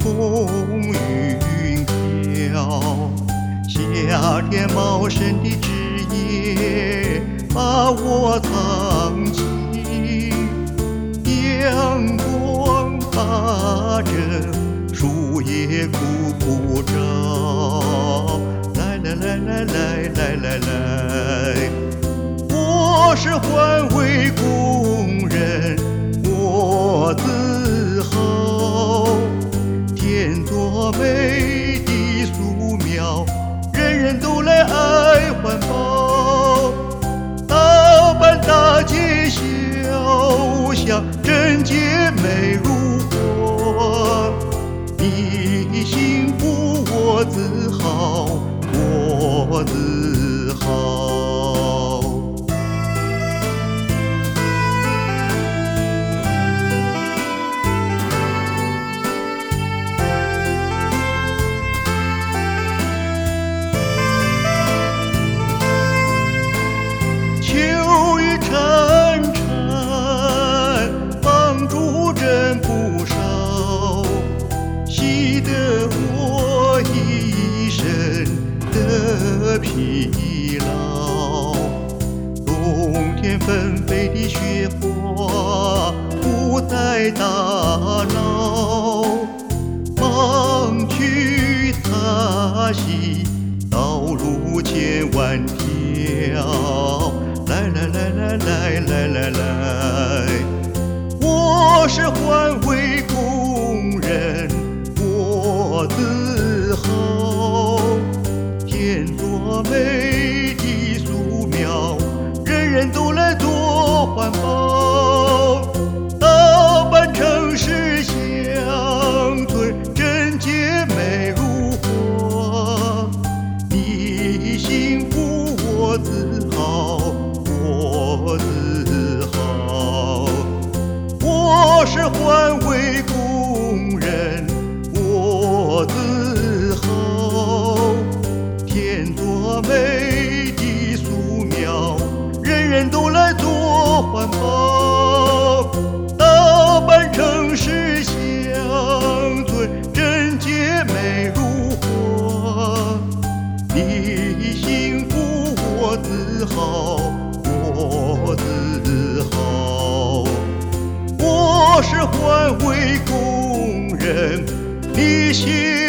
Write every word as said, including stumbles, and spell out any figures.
风云飘。夏天茂盛的枝叶把我藏起，阳光把这树叶苦苦照。来来来来来来来来，我是环卫工人，我自豪。天作美的素描，人人都来爱环保。打扮大街小巷，整洁美如画。你幸福我自豪，我自豪。秋雨潺潺，帮助人不少，洗得我一身的疲劳。冬天纷飞的雪花不再打扰，忙去擦洗，道路千万条。来来来来来来来来，我是环卫工人，我自豪。天作美的素描，人人都来做环保。打扮城市乡村，整洁美如画。你幸福我自豪，我自豪。我是环卫工人，我自豪。天作美的素描，人人都来做环保。打扮城市乡村，整洁美如画。你幸福我自豪，我自豪。我是环卫工人，你幸